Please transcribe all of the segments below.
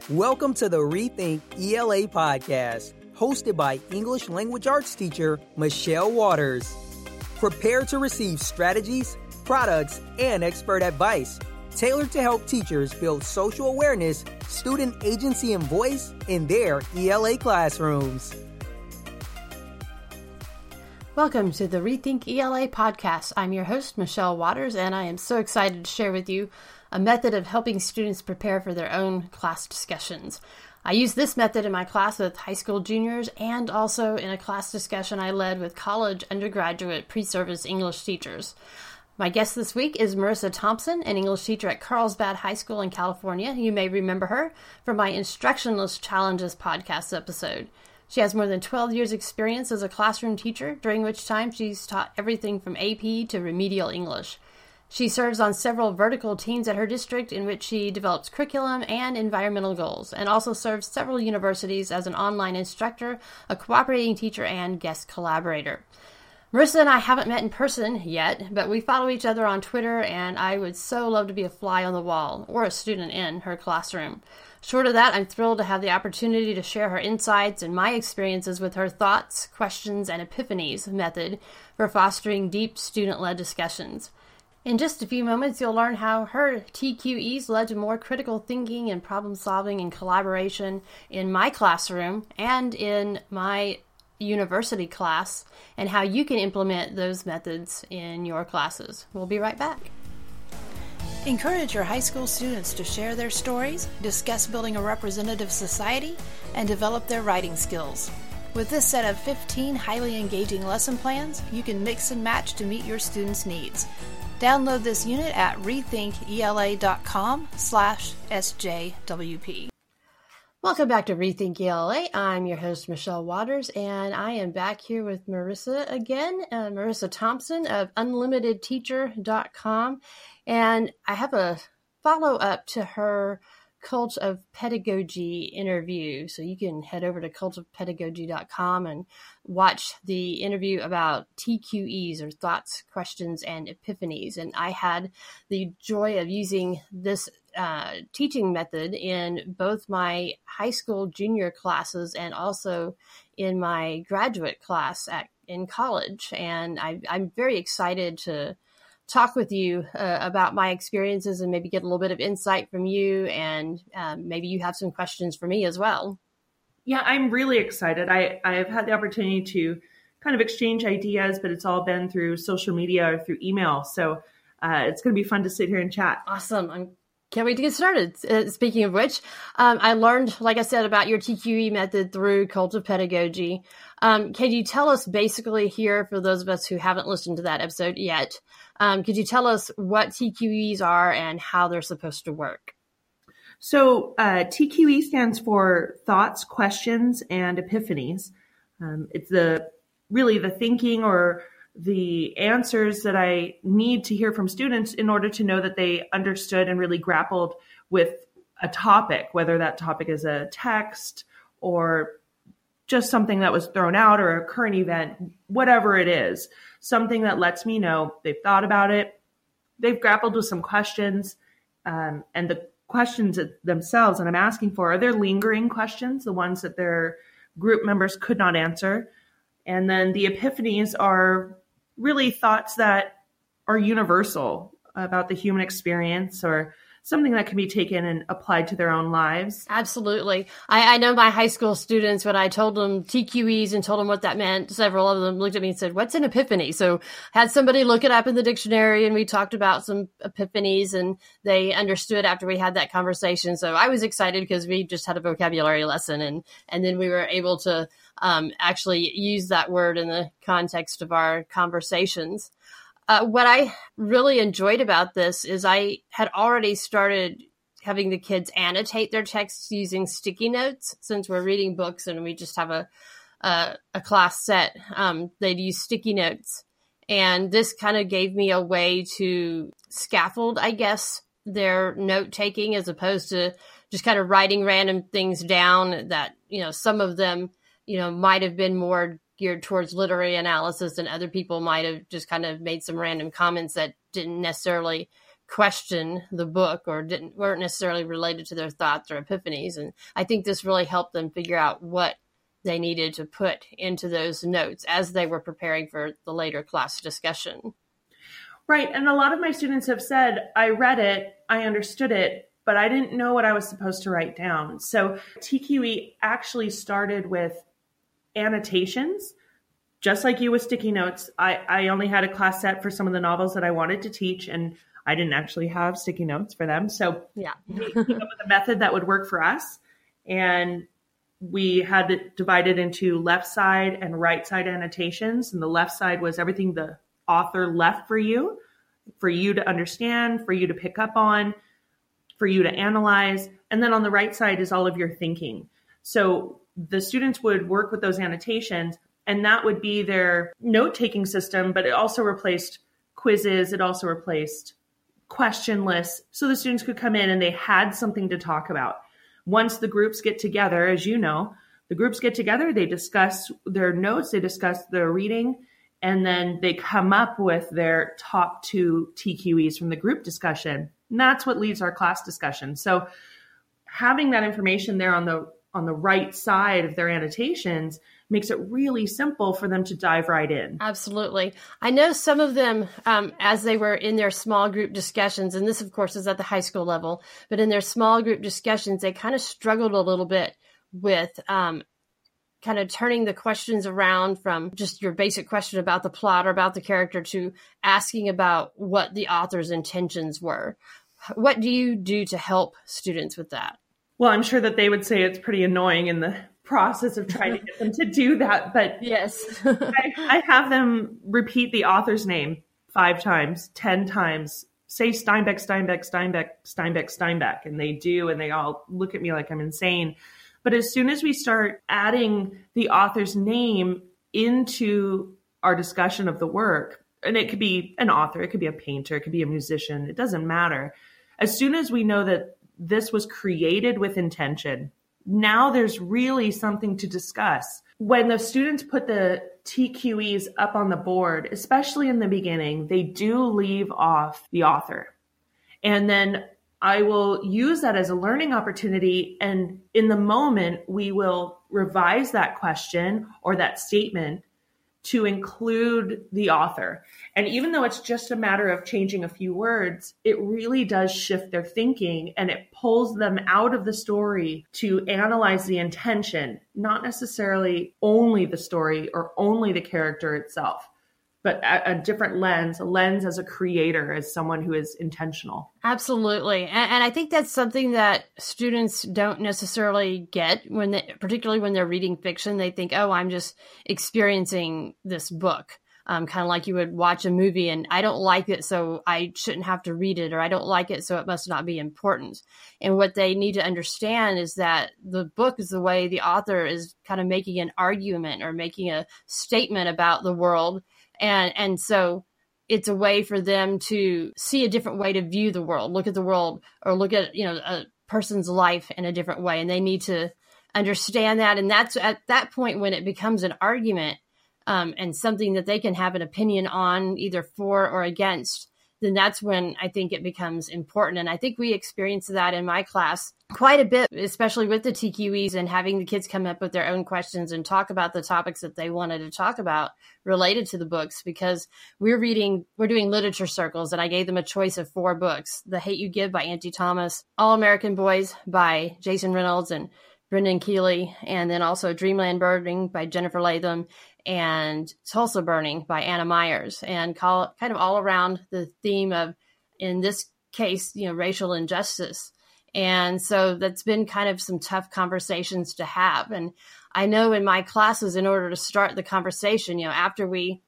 Welcome to the Rethink ELA podcast, hosted by English Language Arts teacher Michelle Waters. Prepare to receive strategies, products, and expert advice tailored to help teachers build social awareness, student agency, and voice in their ELA classrooms. Welcome to the Rethink ELA podcast. I'm your host, Michelle Waters, and I am so excited to share with you a method of helping students prepare for their own class discussions. I use this method in my class with high school juniors and also in a class discussion I led with college, undergraduate, pre-service English teachers. My guest this week is Marissa Thompson, an English teacher at Carlsbad High School in California. You may remember her from my Instructionless Challenges podcast episode. She has more than 12 years experience as a classroom teacher, during which time she's taught everything from AP to remedial English. She serves on several vertical teams at her district in which she develops curriculum and environmental goals, and also serves several universities as an online instructor, a cooperating teacher, and guest collaborator. Marissa and I haven't met in person yet, but we follow each other on Twitter, and I would so love to be a fly on the wall, or a student in her classroom. Short of that, I'm thrilled to have the opportunity to share her insights and my experiences with her thoughts, questions, and epiphanies method for fostering deep student-led discussions. In just a few moments, you'll learn how her TQEs led to more critical thinking and problem-solving and collaboration in my classroom and in my university class, and how you can implement those methods in your classes. We'll be right back. Encourage your high school students to share their stories, discuss building a representative society, and develop their writing skills. With this set of 15 highly engaging lesson plans, you can mix and match to meet your students' needs. Download this unit at rethinkela.com/SJWP. Welcome back to Rethink ELA. I'm your host, Michelle Waters, and I am back here with Marissa again, Marissa Thompson of UnlimitedTeacher.com. And I have a follow-up to her Cult of Pedagogy interview. So you can head over to cultofpedagogy.com and watch the interview about TQEs, or thoughts, questions, and epiphanies. And I had the joy of using this teaching method in both my high school junior classes and also in my graduate class in college. And I'm very excited to talk with you about my experiences and maybe get a little bit of insight from you, and maybe you have some questions for me as well. Yeah, I'm really excited. I've had the opportunity to kind of exchange ideas, but it's all been through social media or through email. So it's going to be fun to sit here and chat. Awesome. Can't wait to get started. Speaking of which, I learned, like I said, about your TQE method through Cult of Pedagogy. Can you tell us basically here, for those of us who haven't listened to that episode yet, could you tell us what TQEs are and how they're supposed to work? So TQE stands for thoughts, questions, and epiphanies. It's really the thinking or the answers that I need to hear from students in order to know that they understood and really grappled with a topic, whether that topic is a text or just something that was thrown out or a current event, whatever it is, something that lets me know they've thought about it, they've grappled with some questions, and the questions themselves that I'm asking for, are there lingering questions, the ones that their group members could not answer? And then the epiphanies are really thoughts that are universal about the human experience, or something that can be taken and applied to their own lives. Absolutely. I know my high school students, when I told them TQEs and told them what that meant, several of them looked at me and said, "What's an epiphany?" So had somebody look it up in the dictionary, and we talked about some epiphanies, and they understood after we had that conversation. So I was excited because we just had a vocabulary lesson, and then we were able to actually use that word in the context of our conversations. What I really enjoyed about this is I had already started having the kids annotate their texts using sticky notes. Since we're reading books and we just have a class set, they'd use sticky notes. And this kind of gave me a way to scaffold, I guess, their note taking, as opposed to just kind of writing random things down that, some of them, might have been more geared towards literary analysis, and other people might have just kind of made some random comments that didn't necessarily question the book or weren't necessarily related to their thoughts or epiphanies. And I think this really helped them figure out what they needed to put into those notes as they were preparing for the later class discussion. Right. And a lot of my students have said, I read it, I understood it, but I didn't know what I was supposed to write down. So TQE actually started with annotations, just like you with sticky notes. I only had a class set for some of the novels that I wanted to teach, and I didn't actually have sticky notes for them. So yeah, we came up with a method that would work for us. And we had it divided into left side and right side annotations. And the left side was everything the author left for you to understand, for you to pick up on, for you to analyze. And then on the right side is all of your thinking. So the students would work with those annotations, and that would be their note-taking system, but it also replaced quizzes. It also replaced question lists. So the students could come in and they had something to talk about. Once the groups get together, as you know, the groups get together, they discuss their notes, they discuss their reading, and then they come up with their top 2 TQEs from the group discussion. And that's what leads our class discussion. So having that information there on the right side of their annotations makes it really simple for them to dive right in. Absolutely. I know some of them, as they were in their small group discussions, and this, of course, is at the high school level, but in their small group discussions, they kind of struggled a little bit with kind of turning the questions around from just your basic question about the plot or about the character to asking about what the author's intentions were. What do you do to help students with that? Well, I'm sure that they would say it's pretty annoying in the process of trying to get them to do that. But yes, I have them repeat the author's name 5 times, 10 times, say Steinbeck, Steinbeck, Steinbeck, Steinbeck, Steinbeck. And they do, and they all look at me like I'm insane. But as soon as we start adding the author's name into our discussion of the work, and it could be an author, it could be a painter, it could be a musician, it doesn't matter. As soon as we know that this was created with intention, now there's really something to discuss. When the students put the TQEs up on the board, especially in the beginning, they do leave off the author. And then I will use that as a learning opportunity. And in the moment, we will revise that question or that statement to include the author. And even though it's just a matter of changing a few words, it really does shift their thinking, and it pulls them out of the story to analyze the intention, not necessarily only the story or only the character itself, but a different lens, a lens as a creator, as someone who is intentional. Absolutely. And I think that's something that students don't necessarily get particularly when they're reading fiction. They think, oh, I'm just experiencing this book. Kind of like you would watch a movie and I don't like it, so I shouldn't have to read it, or I don't like it, so it must not be important. And what they need to understand is that the book is the way the author is kind of making an argument or making a statement about the world. And so it's a way for them to see a different way to view the world, look at the world, or look at, a person's life in a different way. And they need to understand that. And that's at that point when it becomes an argument, and something that they can have an opinion on, either for or against, then that's when I think it becomes important. And I think we experienced that in my class quite a bit, especially with the TQEs and having the kids come up with their own questions and talk about the topics that they wanted to talk about related to the books, because we're doing literature circles, and I gave them a choice of 4 books: The Hate U Give by Angie Thomas, All American Boys by Jason Reynolds and Brendan Keeley, and then also Dreamland Burning by Jennifer Latham, and Tulsa Burning by Anna Myers, and kind of all around the theme of, in this case, racial injustice. And so that's been kind of some tough conversations to have. And I know in my classes, in order to start the conversation, after we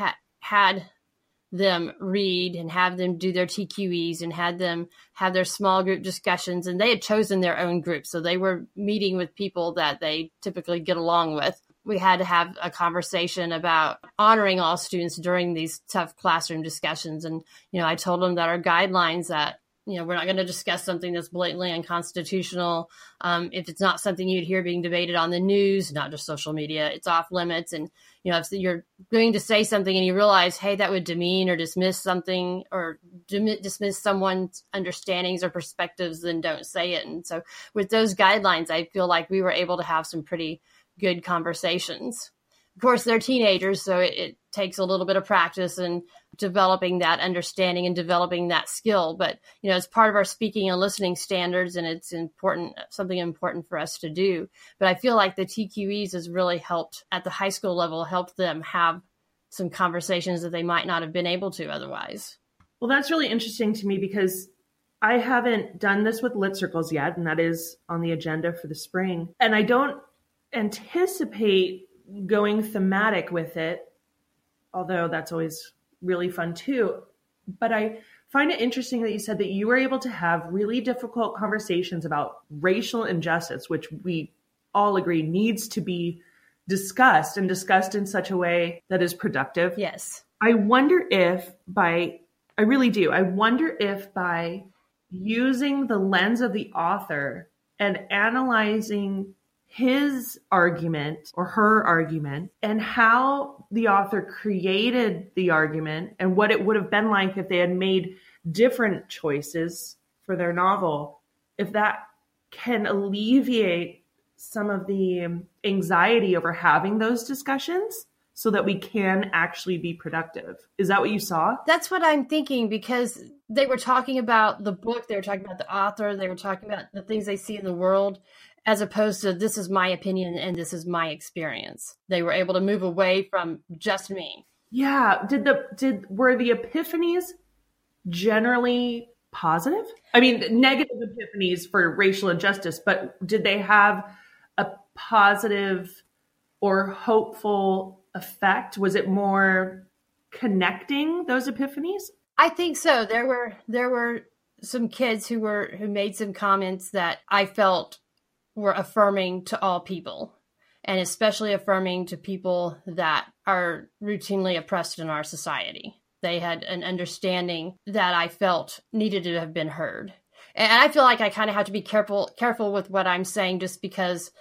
had them read and have them do their TQEs and had them have their small group discussions, and they had chosen their own group, so they were meeting with people that they typically get along with. We had to have a conversation about honoring all students during these tough classroom discussions. And, I told them that our guidelines that we're not going to discuss something that's blatantly unconstitutional. If it's not something you'd hear being debated on the news, not just social media, it's off limits. And, if you're going to say something and you realize, hey, that would demean or dismiss something or dismiss someone's understandings or perspectives, then don't say it. And so with those guidelines, I feel like we were able to have some pretty good conversations. Of course, they're teenagers, so it takes a little bit of practice and developing that understanding and developing that skill. But, it's part of our speaking and listening standards, and it's something important for us to do. But I feel like the TQEs has really helped at the high school level, helped them have some conversations that they might not have been able to otherwise. Well, that's really interesting to me because I haven't done this with Lit Circles yet, and that is on the agenda for the spring. And I don't anticipate going thematic with it, although that's always really fun too. But I find it interesting that you said that you were able to have really difficult conversations about racial injustice, which we all agree needs to be discussed and discussed in such a way that is productive. Yes. I wonder if by using the lens of the author and analyzing his argument or her argument and how the author created the argument and what it would have been like if they had made different choices for their novel, if that can alleviate some of the anxiety over having those discussions so that we can actually be productive. Is that what you saw? That's what I'm thinking, because they were talking about the book, they were talking about the author, they were talking about the things they see in the world, as opposed to this is my opinion and this is my experience. They were able to move away from just me. Yeah. Were the epiphanies generally positive? I mean, negative epiphanies for racial injustice, but did they have a positive or hopeful effect? Was it more connecting, those epiphanies? I think so. There were some kids who made some comments that I felt were affirming to all people, and especially affirming to people that are routinely oppressed in our society. They had an understanding that I felt needed to have been heard. And I feel like I kind of have to be careful with what I'm saying, just because,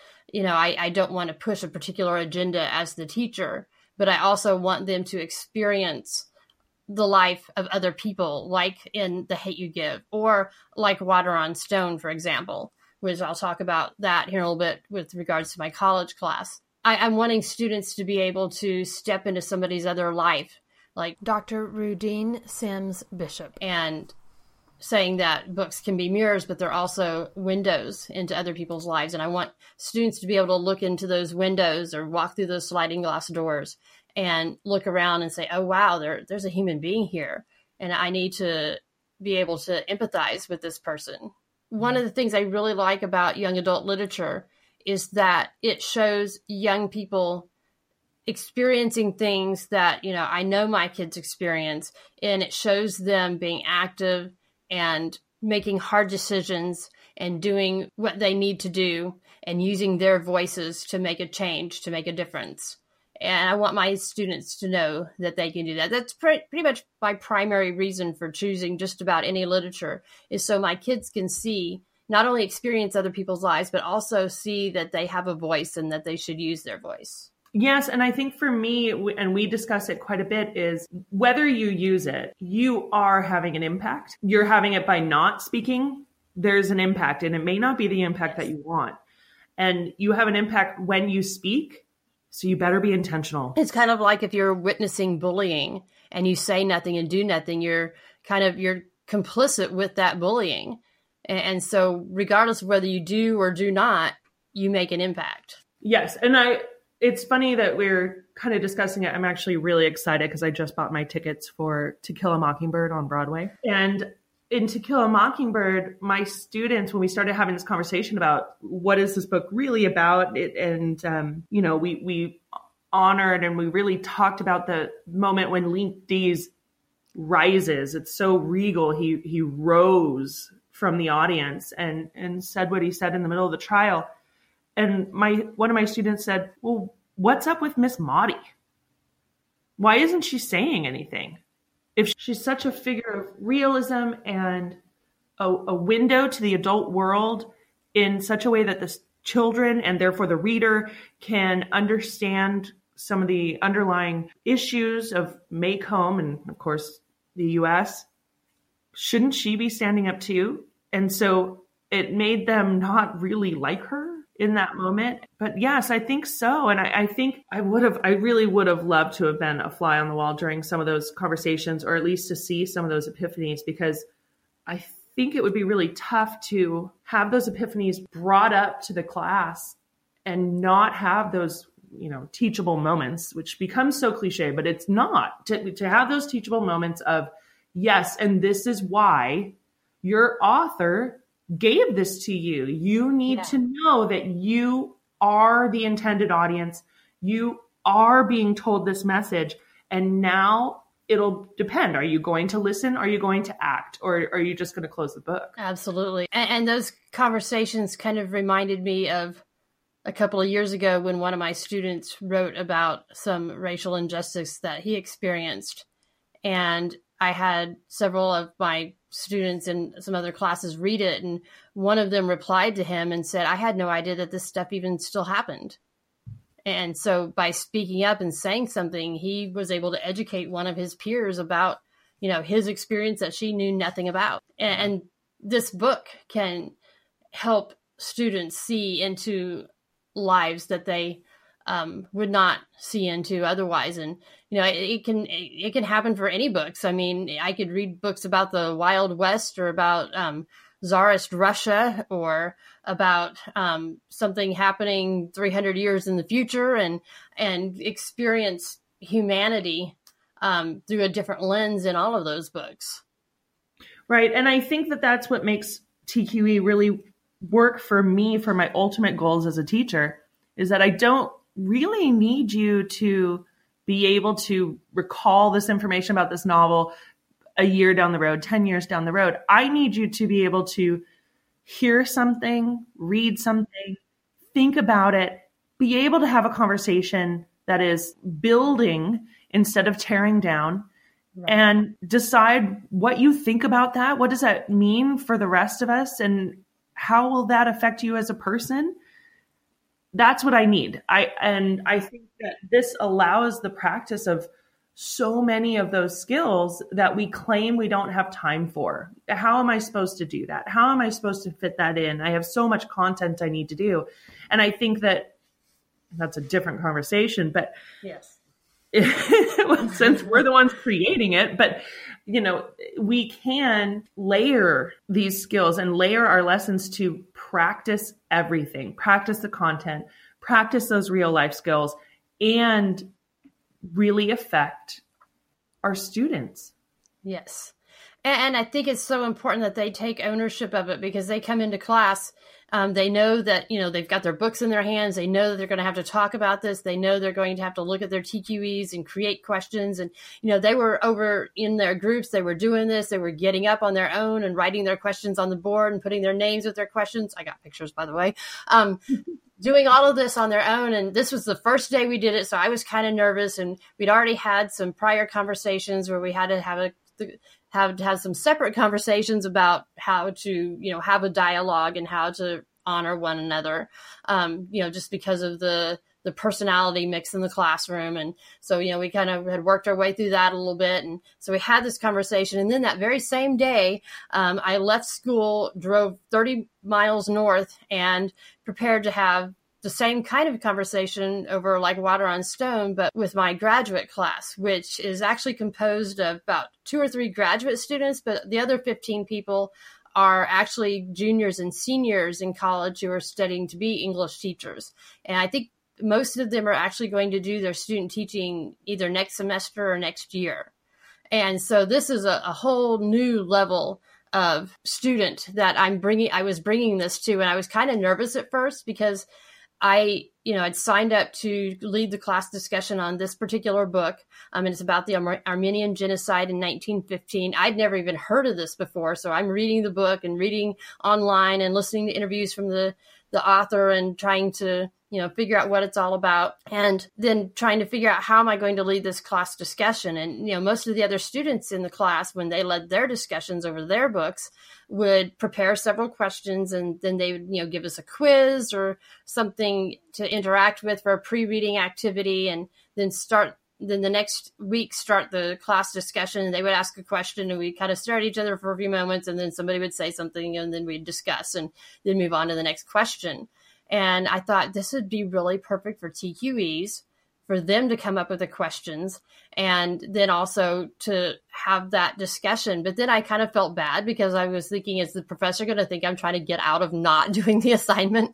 I don't want to push a particular agenda as the teacher, but I also want them to experience the life of other people, like in The Hate You Give, or like Water on Stone, for example, which I'll talk about that here in a little bit with regards to my college class. I'm wanting students to be able to step into somebody's other life, like Dr. Rudine Sims Bishop, and saying that books can be mirrors, but they're also windows into other people's lives. And I want students to be able to look into those windows or walk through those sliding glass doors and look around and say, oh, wow, there's a human being here. And I need to be able to empathize with this person. One of the things I really like about young adult literature is that it shows young people experiencing things that, I know my kids experience, and it shows them being active and making hard decisions and doing what they need to do and using their voices to make a change, to make a difference. And I want my students to know that they can do that. That's pretty much my primary reason for choosing just about any literature, is so my kids can see, not only experience other people's lives, but also see that they have a voice and that they should use their voice. Yes. And I think for me, and we discuss it quite a bit, is whether you use it, you are having an impact. You're having it by not speaking. There's an impact, and it may not be the impact that you want. And you have an impact when you speak. So you better be intentional. It's kind of like if you're witnessing bullying and you say nothing and do nothing, you're complicit with that bullying. And so regardless of whether you do or do not, you make an impact. Yes. And it's funny that we're kind of discussing it. I'm actually really excited because I just bought my tickets for To Kill a Mockingbird on Broadway. And in To Kill a Mockingbird, my students, when we started having this conversation about what is this book really about, we honored and we really talked about the moment when Link Dees rises. It's so regal. He rose from the audience and said what he said in the middle of the trial. And one of my students said, well, what's up with Miss Maudie? Why isn't she saying anything? If she's such a figure of realism and a window to the adult world in such a way that the children and therefore the reader can understand some of the underlying issues of Make Home and, of course, the U.S. Shouldn't she be standing up too? And so it made them not really like her in that moment. But yes, I think so. And I think I really would have loved to have been a fly on the wall during some of those conversations, or at least to see some of those epiphanies, because I think it would be really tough to have those epiphanies brought up to the class and not have those, teachable moments, which becomes so cliche, but it's not. To have those teachable moments of, yes, and this is why your author gave this to you. You need to know that you are the intended audience. You are being told this message. And now it'll depend. Are you going to listen? Are you going to act? Or are you just going to close the book? Absolutely. And those conversations kind of reminded me of a couple of years ago when one of my students wrote about some racial injustice that he experienced. And I had several of my students in some other classes read it. And one of them replied to him and said, I had no idea that this stuff even still happened. And so by speaking up and saying something, he was able to educate one of his peers about, his experience that she knew nothing about. And this book can help students see into lives that they would not see into otherwise. And, it can happen for any books. I mean, I could read books about the Wild West or about Tsarist Russia, or about something happening 300 years in the future, and experience humanity through a different lens in all of those books. Right. And I think that that's what makes TQE really work for me, for my ultimate goals as a teacher, is that I don't really need you to be able to recall this information about this novel a year down the road, 10 years down the road. I need you to be able to hear something, read something, think about it, be able to have a conversation that is building instead of tearing down, right, and decide what you think about that. What does that mean for the rest of us? And how will that affect you as a person? That's what I need. I think that this allows the practice of so many of those skills that we claim we don't have time for. How am I supposed to do that? How am I supposed to fit that in? I have so much content I need to do. And I think that that's a different conversation, but yes, since we're the ones creating it, but we can layer these skills and layer our lessons to practice everything, practice the content, practice those real life skills, and really affect our students. Yes. And I think it's so important that they take ownership of it, because they come into class, they know that, they've got their books in their hands. They know that they're going to have to talk about this. They know they're going to have to look at their TQEs and create questions. And, they were over in their groups. They were doing this. They were getting up on their own and writing their questions on the board and putting their names with their questions. I got pictures, by the way. Doing all of this on their own. And this was the first day we did it. So I was kind of nervous, and we'd already had some prior conversations where we had to have some separate conversations about how to, have a dialogue and how to honor one another, just because of the personality mix in the classroom. And so, we kind of had worked our way through that a little bit. And so we had this conversation. And then that very same day, I left school, drove 30 miles north, and prepared to have the same kind of conversation over like water on stone, but with my graduate class, which is actually composed of about 2 or 3 graduate students, but the other 15 people are actually juniors and seniors in college who are studying to be English teachers. And I think most of them are actually going to do their student teaching either next semester or next year. And so this is a whole new level of student that I was bringing this to. And I was kind of nervous at first, because I'd signed up to lead the class discussion on this particular book. And it's about the Armenian genocide in 1915. I'd never even heard of this before. So I'm reading the book and reading online and listening to interviews from the author and trying to figure out what it's all about, and then trying to figure out how am I going to lead this class discussion. And, most of the other students in the class, when they led their discussions over their books, would prepare several questions, and then they would, give us a quiz or something to interact with for a pre-reading activity, and then the next week start the class discussion, and they would ask a question, and we kind of stare at each other for a few moments, and then somebody would say something, and then we'd discuss and then move on to the next question. And I thought this would be really perfect for TQEs, for them to come up with the questions and then also to have that discussion. But then I kind of felt bad because I was thinking, is the professor going to think I'm trying to get out of not doing the assignment?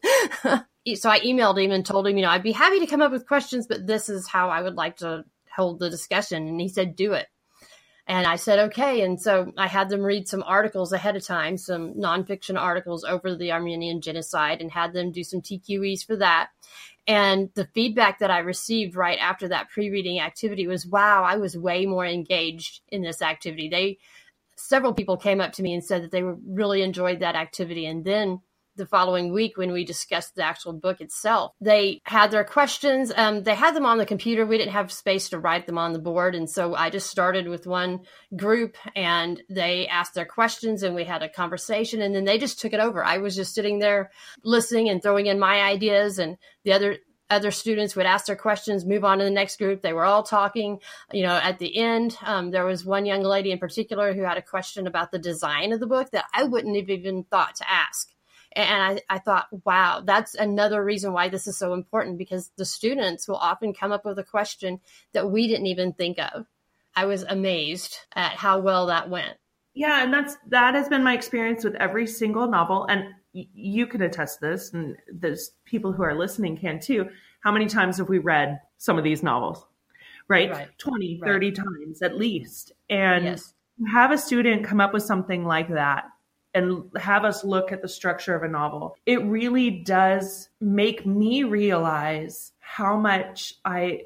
So I emailed him and told him, I'd be happy to come up with questions, but this is how I would like to hold the discussion. And he said, do it. And I said, okay. And so I had them read some articles ahead of time, some nonfiction articles over the Armenian genocide, and had them do some TQEs for that. And the feedback that I received right after that pre-reading activity was, wow, I was way more engaged in this activity. Several people came up to me and said that they really enjoyed that activity. And then the following week, when we discussed the actual book itself, they had their questions. They had them on the computer. We didn't have space to write them on the board. And so I just started with one group, and they asked their questions, and we had a conversation, and then they just took it over. I was just sitting there listening and throwing in my ideas, and the other students would ask their questions, move on to the next group. They were all talking. At the end, there was one young lady in particular who had a question about the design of the book that I wouldn't have even thought to ask. And I thought, wow, that's another reason why this is so important, because the students will often come up with a question that we didn't even think of. I was amazed at how well that went. Yeah, and that has been my experience with every single novel. And you can attest this, and there's people who are listening can too. How many times have we read some of these novels, right? 20, 30 times at least. And have a student come up with something like that and have us look at the structure of a novel. It really does make me realize how much I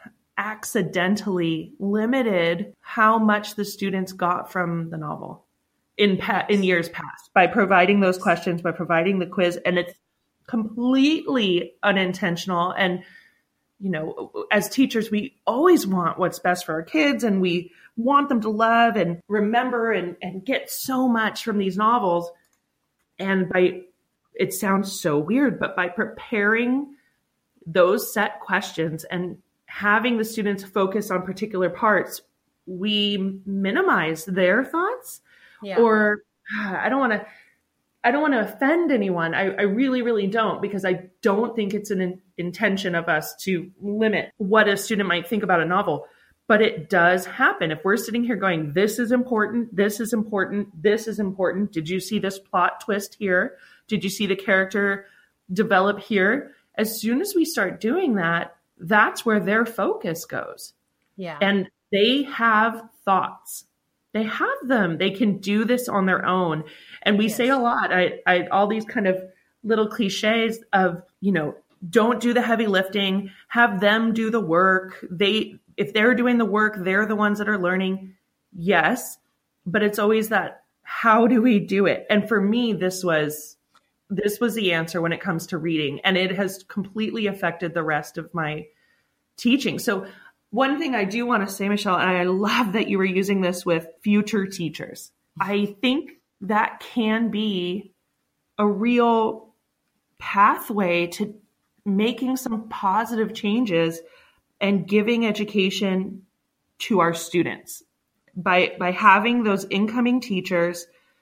accidentally limited how much the students got from the novel in years past by providing those questions, by providing the quiz. And it's completely unintentional. And, as teachers, we always want what's best for our kids, and we want them to love and remember and get so much from these novels. And it sounds so weird, but by preparing those set questions and having the students focus on particular parts, we minimize their thoughts. Or I don't want to offend anyone. I really, really don't, because I don't think it's an intention of us to limit what a student might think about a novel. But it does happen. If we're sitting here going, this is important, this is important, this is important. Did you see this plot twist here? Did you see the character develop here? As soon as we start doing that, that's where their focus goes. Yeah. And they have thoughts. They have them. They can do this on their own. And we say a lot, I all these kind of little cliches of, don't do the heavy lifting, have them do the work. If they're doing the work, they're the ones that are learning. Yes. But it's always that, how do we do it? And for me, this was the answer when it comes to reading. And it has completely affected the rest of my teaching. So one thing I do want to say, Michelle, and I love that you were using this with future teachers. I think that can be a real pathway to making some positive changes and giving education to our students by having those incoming teachers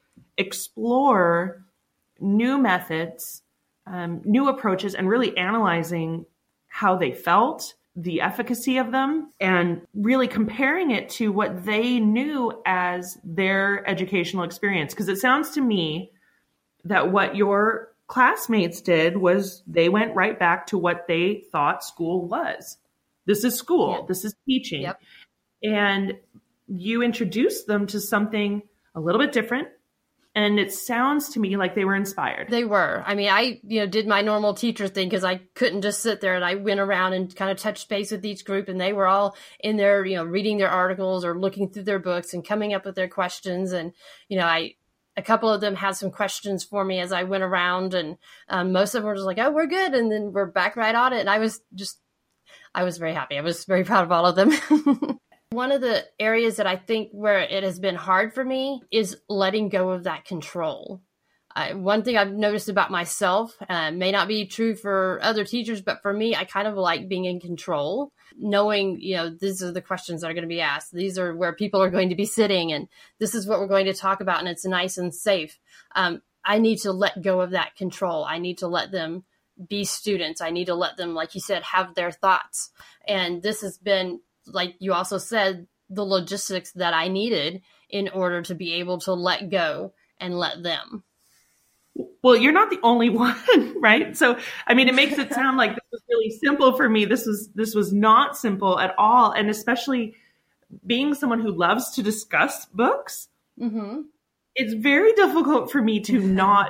explore new methods, new approaches, and really analyzing how they felt, the efficacy of them, and really comparing it to what they knew as their educational experience. Because it sounds to me that what your classmates did was they went right back to what they thought school was. This is school. Yep. This is teaching. Yep. And you introduced them to something a little bit different. And it sounds to me like they were inspired. They were. I mean, I did my normal teacher thing because I couldn't just sit there, and I went around and kind of touched base with each group, and they were all in there, reading their articles or looking through their books and coming up with their questions. And, I a couple of them had some questions for me as I went around, and most of them were just like, oh, we're good. And then we're back right on it. And I was very happy. I was very proud of all of them. One of the areas that I think where it has been hard for me is letting go of that control. One thing I've noticed about myself, may not be true for other teachers, but for me, I kind of like being in control, knowing, these are the questions that are going to be asked. These are where people are going to be sitting, and this is what we're going to talk about, and it's nice and safe. I need to let go of that control. I need to let them be students. I need to let them, like you said, have their thoughts. And this has been, like you also said, the logistics that I needed in order to be able to let go and let them. Well, you're not the only one, right? So, I mean, it makes it sound like this was really simple for me. This was not simple at all. And especially being someone who loves to discuss books, it's very difficult for me to not,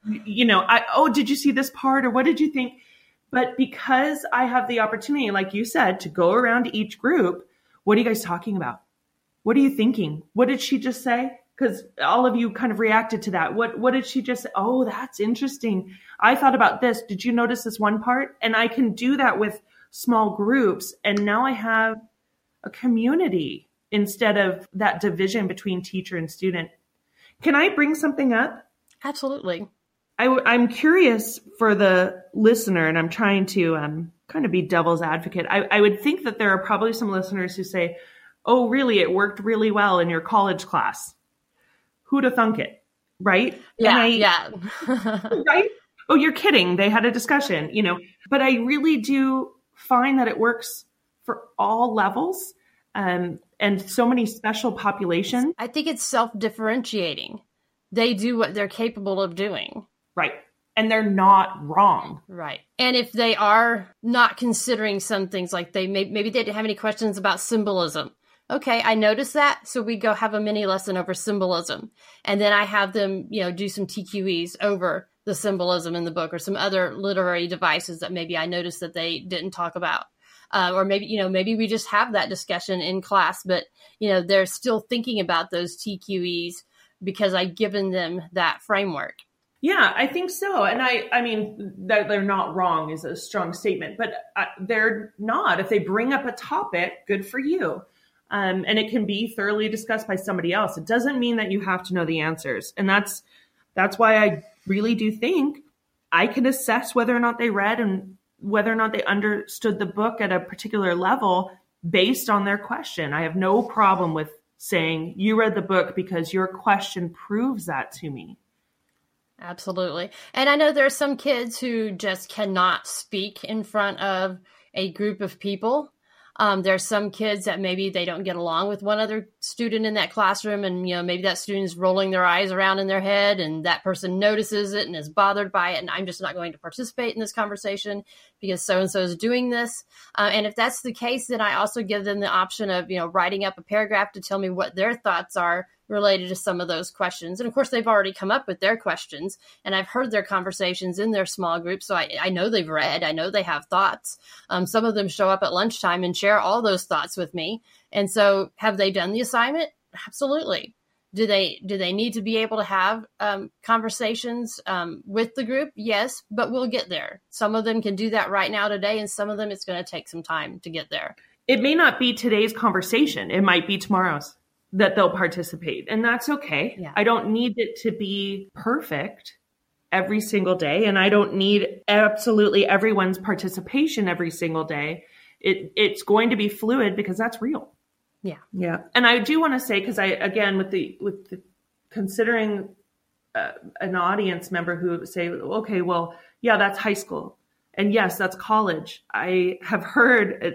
did you see this part, or what did you think? But because I have the opportunity, like you said, to go around to each group, what are you guys talking about? What are you thinking? What did she just say? Because all of you kind of reacted to that. What did she just say? Oh, that's interesting. I thought about this. Did you notice this one part? And I can do that with small groups. And now I have a community instead of that division between teacher and student. Can I bring something up? Absolutely. I'm curious for the listener, and I'm trying to kind of be devil's advocate. I would think that there are probably some listeners who say, oh, really, it worked really well in your college class. Who'd have thunk it, right? Yeah. Right? Oh, you're kidding. They had a discussion, But I really do find that it works for all levels and so many special populations. I think it's self-differentiating. They do what they're capable of doing. Right. And they're not wrong. Right. And if they are not considering some things, like maybe they didn't have any questions about symbolism. Okay, I noticed that. So we go have a mini lesson over symbolism. And then I have them, do some TQEs over the symbolism in the book, or some other literary devices that maybe I noticed that they didn't talk about. Or maybe we just have that discussion in class, but, they're still thinking about those TQEs because I've given them that framework. Yeah, I think so. And I mean, that they're not wrong is a strong statement, but they're not. If they bring up a topic, good for you. And it can be thoroughly discussed by somebody else. It doesn't mean that you have to know the answers. And that's why I really do think I can assess whether or not they read and whether or not they understood the book at a particular level based on their question. I have no problem with saying you read the book because your question proves that to me. Absolutely. And I know there are some kids who just cannot speak in front of a group of people. There's some kids that maybe they don't get along with one other student in that classroom, and maybe that student's rolling their eyes around in their head, and that person notices it and is bothered by it, and I'm just not going to participate in this conversation because so-and-so is doing this. And if that's the case, then I also give them the option of writing up a paragraph to tell me what their thoughts are related to some of those questions. And of course, they've already come up with their questions, and I've heard their conversations in their small groups. So I know they've read, I know they have thoughts. Some of them show up at lunchtime and share all those thoughts with me. And so have they done the assignment? Absolutely. Do they need to be able to have conversations with the group? Yes, but we'll get there. Some of them can do that right now today, and some of them it's going to take some time to get there. It may not be today's conversation. It might be tomorrow's that they'll participate. And that's okay. Yeah. I don't need it to be perfect every single day. And I don't need absolutely everyone's participation every single day. It's going to be fluid because that's real. Yeah. Yeah. And I do want to say, because with the considering an audience member who say, okay, well, yeah, that's high school. And yes, that's college. I have heard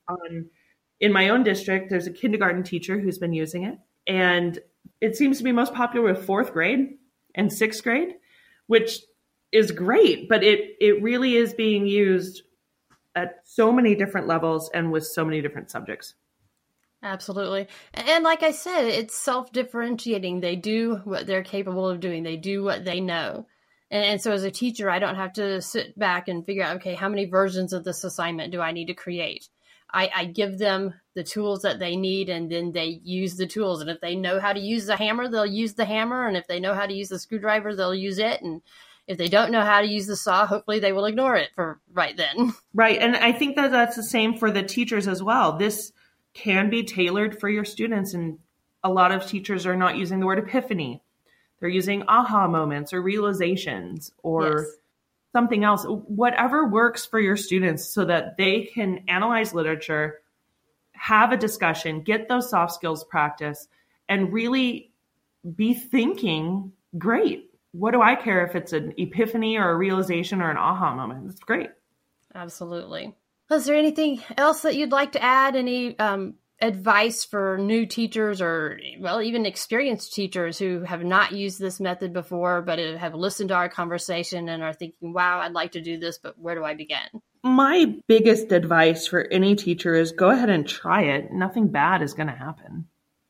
in my own district, there's a kindergarten teacher who's been using it. And it seems to be most popular with 4th grade and 6th grade, which is great. But it really is being used at so many different levels and with so many different subjects. Absolutely. And like I said, it's self-differentiating. They do what they're capable of doing. They do what they know. And so as a teacher, I don't have to sit back and figure out, okay, how many versions of this assignment do I need to create? I give them the tools that they need, and then they use the tools. And if they know how to use the hammer, they'll use the hammer. And if they know how to use the screwdriver, they'll use it. And if they don't know how to use the saw, hopefully they will ignore it for right then. Right. And I think that that's the same for the teachers as well. This can be tailored for your students. And a lot of teachers are not using the word epiphany. They're using aha moments or realizations or something else, whatever works for your students so that they can analyze literature, have a discussion, get those soft skills practice, and really be thinking, great. What do I care if it's an epiphany or a realization or an aha moment? It's great. Absolutely. Is there anything else that you'd like to add? Any advice for new teachers or, well, even experienced teachers who have not used this method before, but have listened to our conversation and are thinking, wow, I'd like to do this, but where do I begin? My biggest advice for any teacher is go ahead and try it. Nothing bad is going to happen.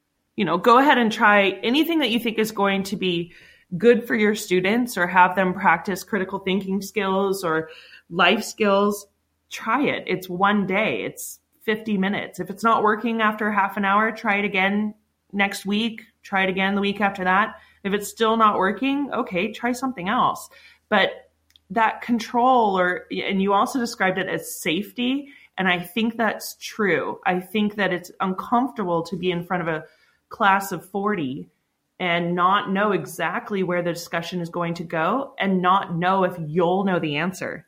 Go ahead and try anything that you think is going to be good for your students or have them practice critical thinking skills or life skills. Try it. It's one day. It's 50 minutes. If it's not working after half an hour, try it again next week. Try it again the week after that. If it's still not working, okay, try something else. But that control, and you also described it as safety, and I think that's true. I think that it's uncomfortable to be in front of a class of 40 and not know exactly where the discussion is going to go and not know if you'll know the answer.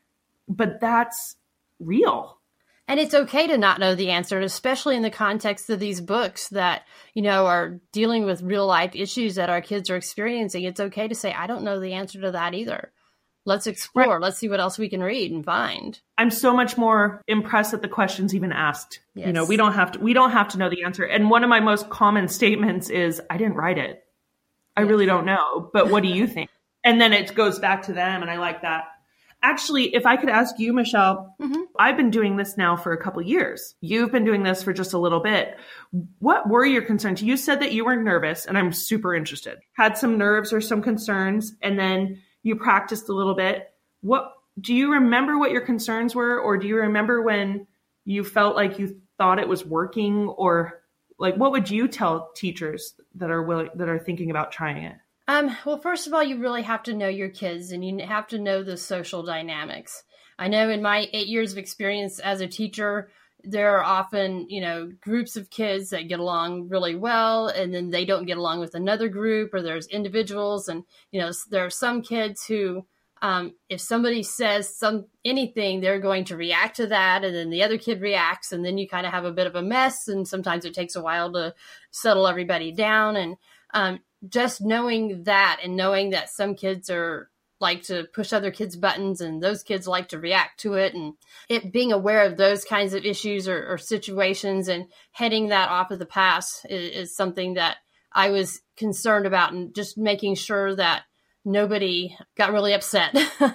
But that's real. And it's okay to not know the answer, especially in the context of these books that, are dealing with real life issues that our kids are experiencing. It's okay to say, I don't know the answer to that either. Let's explore. Right. Let's see what else we can read and find. I'm so much more impressed at the questions even asked. Yes. We don't have to know the answer. And one of my most common statements is, I didn't write it. I really don't know, but what do you think? And then it goes back to them. And I like that. Actually, if I could ask you, Michelle, I've been doing this now for a couple of years. You've been doing this for just a little bit. What were your concerns? You said that you were nervous, and I'm super interested. Had some nerves or some concerns, and then you practiced a little bit. What do you remember what your concerns were? Or do you remember when you felt like you thought it was working? Or like, what would you tell teachers that are thinking about trying it? Well, first of all, you really have to know your kids and you have to know the social dynamics. I know in my 8 years of experience as a teacher, there are often, groups of kids that get along really well, and then they don't get along with another group, or there's individuals. And, there are some kids who, if somebody says anything, they're going to react to that. And then the other kid reacts, and then you kind of have a bit of a mess. And sometimes it takes a while to settle everybody down. And, just knowing that, and knowing that some kids like to push other kids' buttons and those kids like to react to it, and it being aware of those kinds of issues or situations and heading that off of the pass is something that I was concerned about, and just making sure that nobody got really upset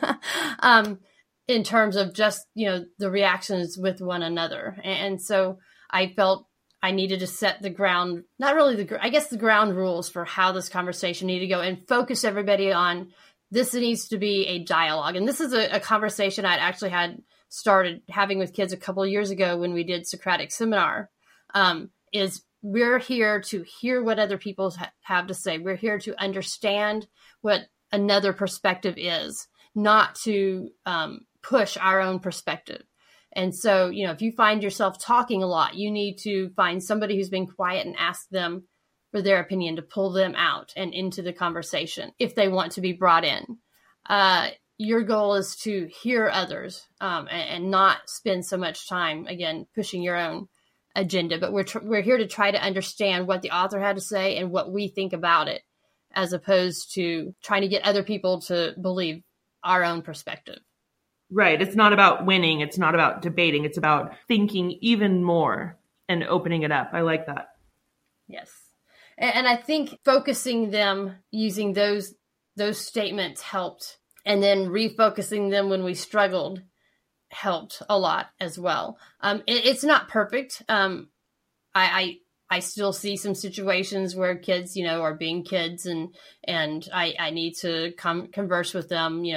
in terms of just, the reactions with one another. And so I felt I needed to set the ground, the ground rules for how this conversation needed to go, and focus everybody on this needs to be a dialogue. And this is a conversation I'd actually had started having with kids a couple of years ago when we did Socratic Seminar, is we're here to hear what other people have to say. We're here to understand what another perspective is, not to push our own perspective. And so, if you find yourself talking a lot, you need to find somebody who's been quiet and ask them for their opinion, to pull them out and into the conversation if they want to be brought in. Your goal is to hear others and not spend so much time, again, pushing your own agenda. But we're here to try to understand what the author had to say and what we think about it, as opposed to trying to get other people to believe our own perspective. Right. It's not about winning. It's not about debating. It's about thinking even more and opening it up. I like that. Yes. And I think focusing them using those statements helped. And then refocusing them when we struggled helped a lot as well. It's not perfect. I still see some situations where kids, are being kids, and I need to converse with them,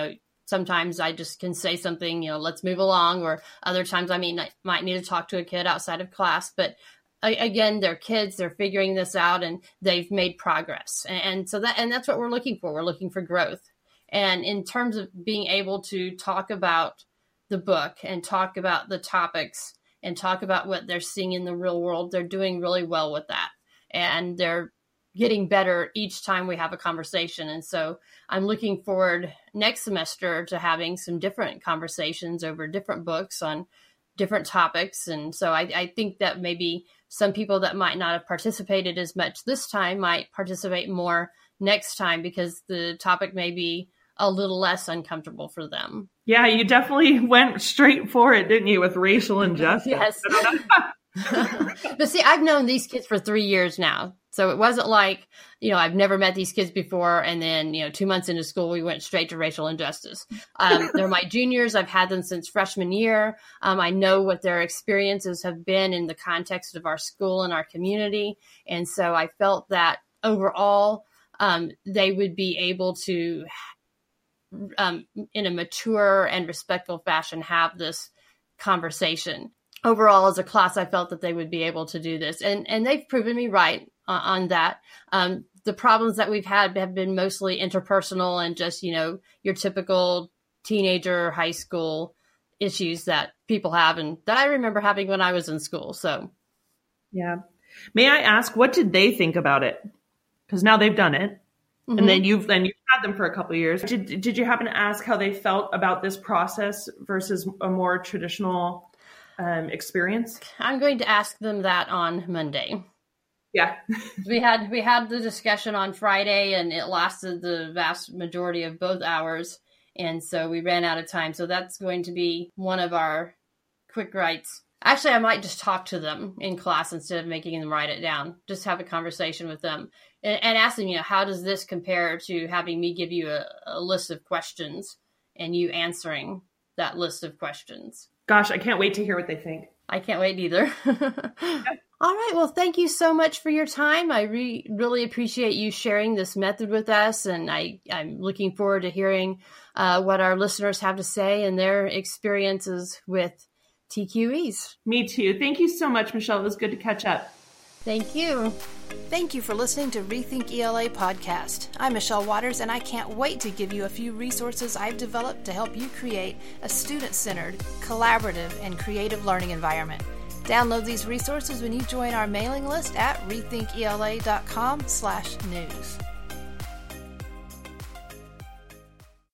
sometimes I just can say something, let's move along, or other times I might need to talk to a kid outside of class. But again, they're kids, they're figuring this out, and they've made progress. And so that's what we're looking for. We're looking for growth. And in terms of being able to talk about the book and talk about the topics and talk about what they're seeing in the real world, they're doing really well with that. And they're getting better each time we have a conversation. And so I'm looking forward next semester to having some different conversations over different books on different topics. And so I think that maybe some people that might not have participated as much this time might participate more next time, because the topic may be a little less uncomfortable for them. Yeah, you definitely went straight for it, didn't you, with racial injustice? Yes. But see, I've known these kids for 3 years now. So it wasn't like, I've never met these kids before. And then, 2 months into school, we went straight to racial injustice. They're my juniors. I've had them since freshman year. I know what their experiences have been in the context of our school and our community. And so I felt that overall, they would be able to, in a mature and respectful fashion, have this conversation. Overall, as a class, I felt that they would be able to do this. And they've proven me right on that. The problems that we've had have been mostly interpersonal and just, your typical teenager, high school issues that people have and that I remember having when I was in school. So, yeah. May I ask, what did they think about it? Because now they've done it. Mm-hmm. And then you've had them for a couple of years. Did you happen to ask how they felt about this process versus a more traditional experience? I'm going to ask them that on Monday. Yeah. we had the discussion on Friday, and it lasted the vast majority of both hours. And so we ran out of time. So that's going to be one of our quick writes. Actually, I might just talk to them in class instead of making them write it down. Just have a conversation with them and ask them, how does this compare to having me give you a list of questions and you answering that list of questions? Gosh, I can't wait to hear what they think. I can't wait either. All right. Well, thank you so much for your time. I really appreciate you sharing this method with us. And I'm looking forward to hearing what our listeners have to say and their experiences with TQEs. Me too. Thank you so much, Michelle. It was good to catch up. Thank you. Thank you for listening to Rethink ELA Podcast. I'm Michelle Waters, and I can't wait to give you a few resources I've developed to help you create a student-centered, collaborative, and creative learning environment. Download these resources when you join our mailing list at rethinkela.com/news.